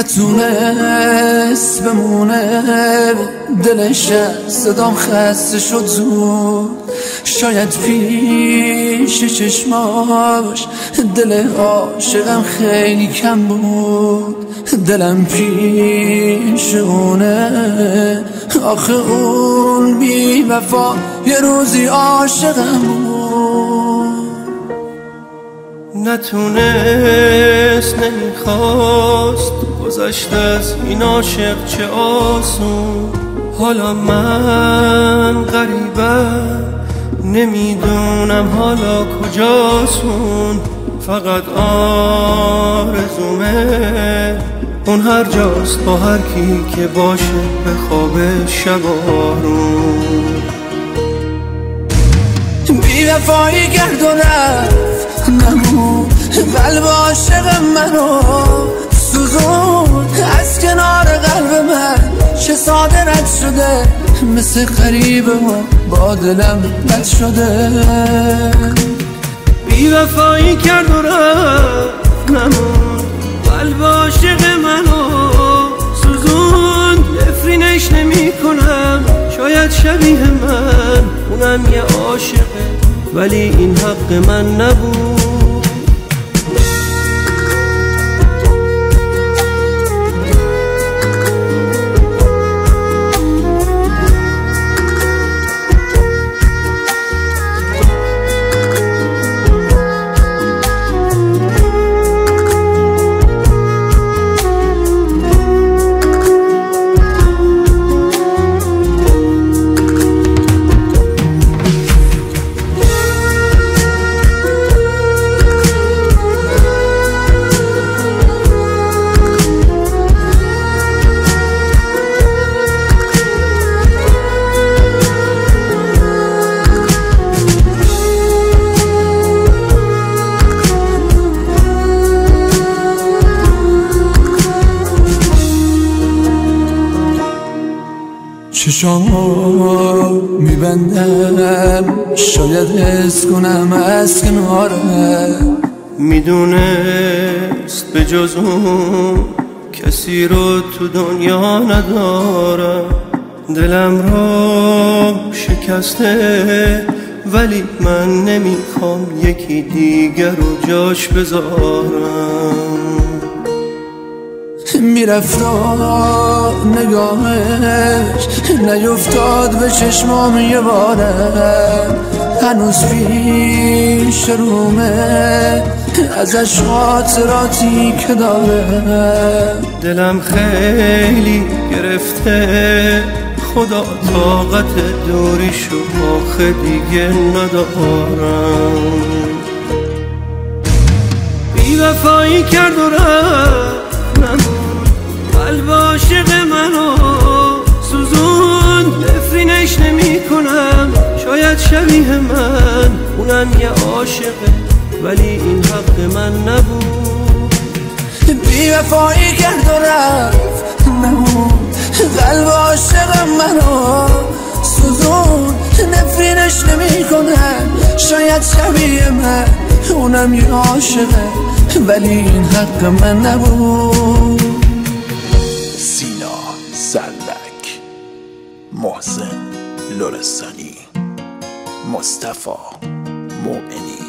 نتونست بمونه دلش از صدام خسته شد زود، شاید پیش چشماش دل عاشقم خیلی کم بود. دلم پیش اونه آخه اون بی وفا یه روزی عاشقم بود. نتونست نمیخواست گذشته از این عاشق چه آسون. حالا من غریبم نمیدونم حالا کجاسون. فقط آرزومه اون هر جاست با هر کی که باشه به خواب شبارون. بی وفایی کرد و رفت نمون قلب عاشق منو سوزون. از کنار قلب من چه ساده رد شده، مثل غریب ما با دلم بد شده. بی وفایی کرد و رفت نمون قلب عاشق منو سوزون. نفرینش نمی کنم شاید شبیه من اونم یه عاشقه ولی این حق من نبود. چشامو میبندم شاید حس کنم از کناره. میدونست به جز اون کسی رو تو دنیا ندارم. دلم رو شکسته ولی من نمیخوام یکی دیگر رو جاش بذارم. میرفت و نگاهش نیفتاد به چشمام یه بارم. هنوز پیش رومه ازش خاطراتی که داره. دلم خیلی گرفته خدا طاقت دوریشو آخه دیگه ندارم. بی وفایی کرد و رفت قلب عاشق منو سوزون. نفرینش نمی کنم شاید شبیه من اونم یه عاشقه ولی این حق من نبود. بی وفایی کرد و رفت نمون قلب عاشق منو سوزون. نفرینش نمی کنم شاید شبیه من اونم یه عاشقه ولی این حق من نبود. سینا زرلک، محسن لرستانی، مصطفی مومنی.